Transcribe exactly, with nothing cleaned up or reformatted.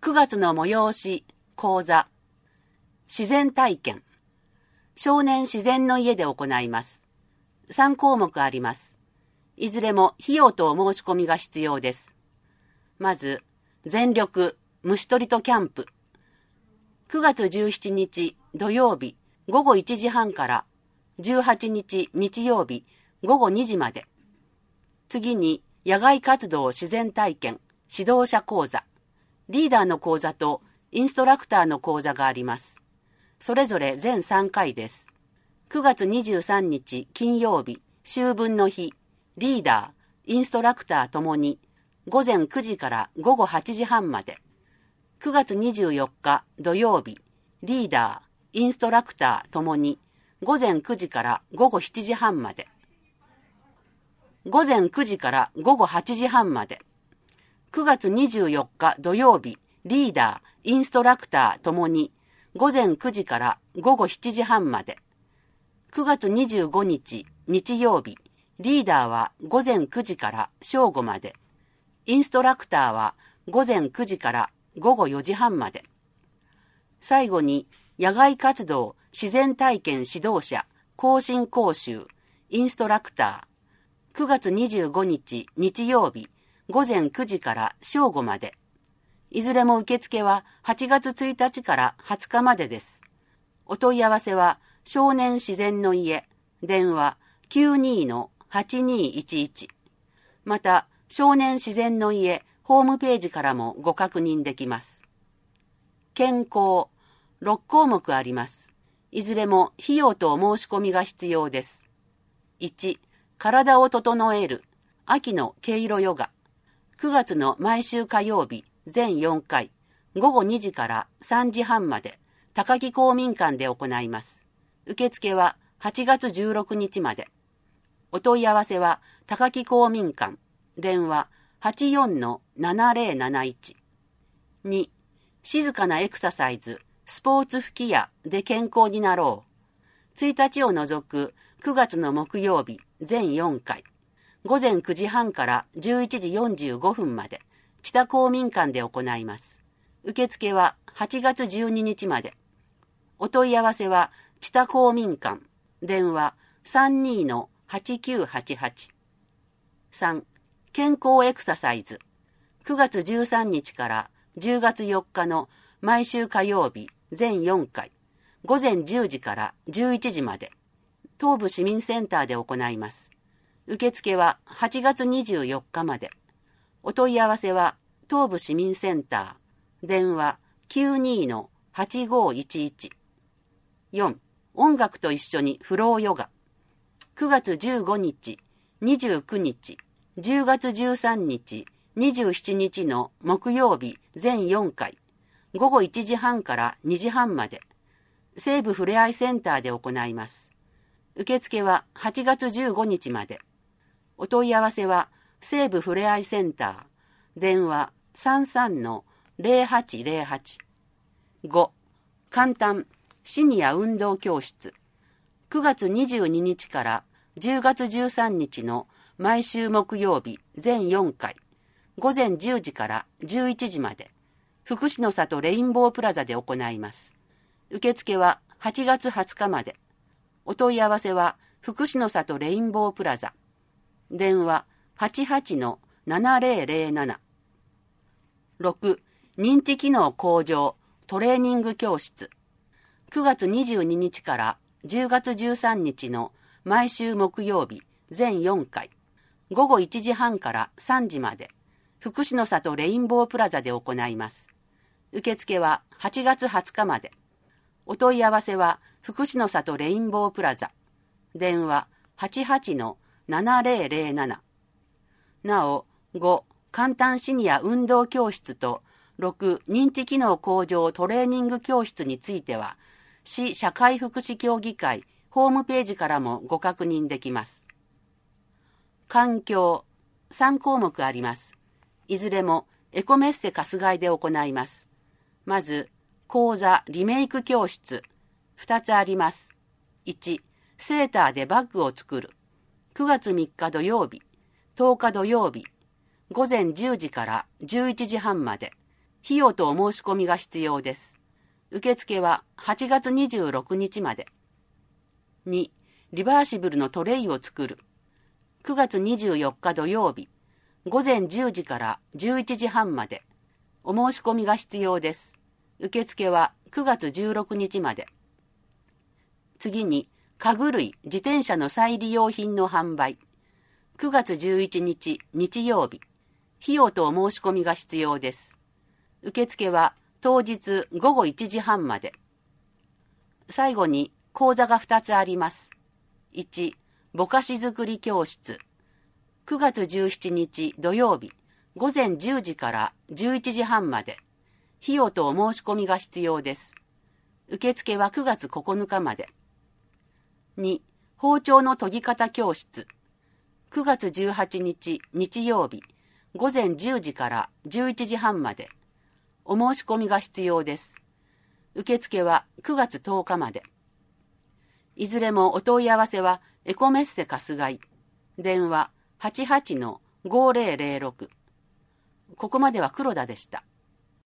くがつの催し、講座、自然体験、少年自然の家で行います。さんこうもくあります。いずれも費用とお申し込みが必要です。まず、全力虫取りとキャンプ。くがつじゅうしちにち土曜日ごごいちじはんからじゅうはちにち日曜日ごごにじまで。次に、野外活動自然体験指導者講座。リーダーの講座とインストラクターの講座があります。それぞれ全さんかいです。くがつにじゅうさんにち金曜日、秋分の日、リーダー、インストラクターともにごぜんくじからごごはちじはんまで。くがつにじゅうよっか土曜日、リーダー、インストラクターともにごぜんくじからごごしちじはんまで。ごぜんくじからごごはちじはんまで。くがつにじゅうよっか土曜日、リーダー、インストラクターともにごぜんくじからごごしちじはんまで。くがつにじゅうごにち日曜日、リーダーはごぜんくじから正午まで。インストラクターはごぜんくじからごごよじはんまで。最後に、野外活動自然体験指導者更新講習インストラクター。くがつにじゅうごにち日曜日、ごぜんくじから正午まで。いずれも受付ははちがつついたちからはつかまでです。お問い合わせは少年自然の家、電話 きゅうにーのはちにーいちいち。また、少年自然の家ホームページからもご確認できます。健康、ろっこうもくあります。いずれも費用とお申し込みが必要です。いち、体を整える、秋の毛色ヨガ。くがつの毎週火曜日、全よんかい、ごごにじからさんじはんまで、高木公民館で行います。受付ははちがつじゅうろくにちまで。お問い合わせは、高木公民館、電話 はちよんのななぜろなないち。に、静かなエクササイズ、スポーツ吹き矢で健康になろう。ついたちを除くくがつの木曜日、全よんかい。ごぜんくじはんからじゅういちじよんじゅうごふんまで、知多公民館で行います。受付ははちがつじゅうににちまで。お問い合わせは、知多公民館、電話 さんにーのはちきゅうはちはち。さん、健康エクササイズ。くがつじゅうさんにちからじゅうがつよっかの毎週火曜日、全よんかい。ごぜんじゅうじからじゅういちじまで。東部市民センターで行います。受付ははちがつにじゅうよっかまで。お問い合わせは東部市民センター、電話 きゅうにーのはちごいちいち。よん、音楽と一緒にフローヨガ。くがつじゅうごにち、にじゅうくにち、じゅうがつじゅうさんにち、にじゅうしちにちの木曜日全よんかい、ごごいちじはんからにじはんまで、西部ふれあいセンターで行います。受付ははちがつじゅうごにちまで。お問い合わせは西部ふれあいセンター、電話 さんさんのぜろはちぜろはち。ご、簡単シニア運動教室。くがつにじゅうににちからじゅうがつじゅうさんにちの毎週木曜日全よんかい、ごぜんじゅうじからじゅういちじまで、福祉の里レインボープラザで行います。受付ははちがつはつかまで。お問い合わせは福祉の里レインボープラザ。電話 はちはちのななぜろぜろなな。ろく、認知機能向上トレーニング教室。くがつにじゅうににちからじゅうがつじゅうさんにちの毎週木曜日全よんかい、ごごいちじはんからさんじまで、福祉の里レインボープラザで行います。受付ははちがつはつかまで。お問い合わせは福祉の里レインボープラザ。電話 はちはちのななぜろぜろなな。なお、ご、簡単シニア運動教室とろく、認知機能向上トレーニング教室については、市社会福祉協議会ホームページからもご確認できます。環境、さんこうもくあります。いずれもエコメッセ春日井で行います。まず、講座リメイク教室、ふたつあります。いち、セーターでバッグを作る。くがつみっか土曜日、とおか土曜日、ごぜんじゅうじからじゅういちじはんまで。 費用とお申し込みが必要です。受付ははちがつにじゅうろくにちまで。に、リバーシブルのトレイを作る。くがつにじゅうよっか土曜日、ごぜんじゅうじからじゅういちじはんまで。お申し込みが必要です。受付はくがつじゅうろくにちまで。次に、家具類、自転車の再利用品の販売。くがつじゅういちにち日曜日。費用とお申し込みが必要です。受付は当日ごごいちじはんまで。最後に講座がふたつあります。いち、ぼかし作り教室。くがつじゅうしちにち土曜日、ごぜんじゅうじからじゅういちじはんまで。費用とお申し込みが必要です。受付はくがつここのかまで。に、包丁の研ぎ方教室。くがつじゅうはちにち日曜日、ごぜんじゅうじからじゅういちじはんまで。お申し込みが必要です。受付はくがつとおかまで。いずれもお問い合わせはエコメッセ春日井。電話 はちはちのごぜろぜろろく。ここまでは黒田でした。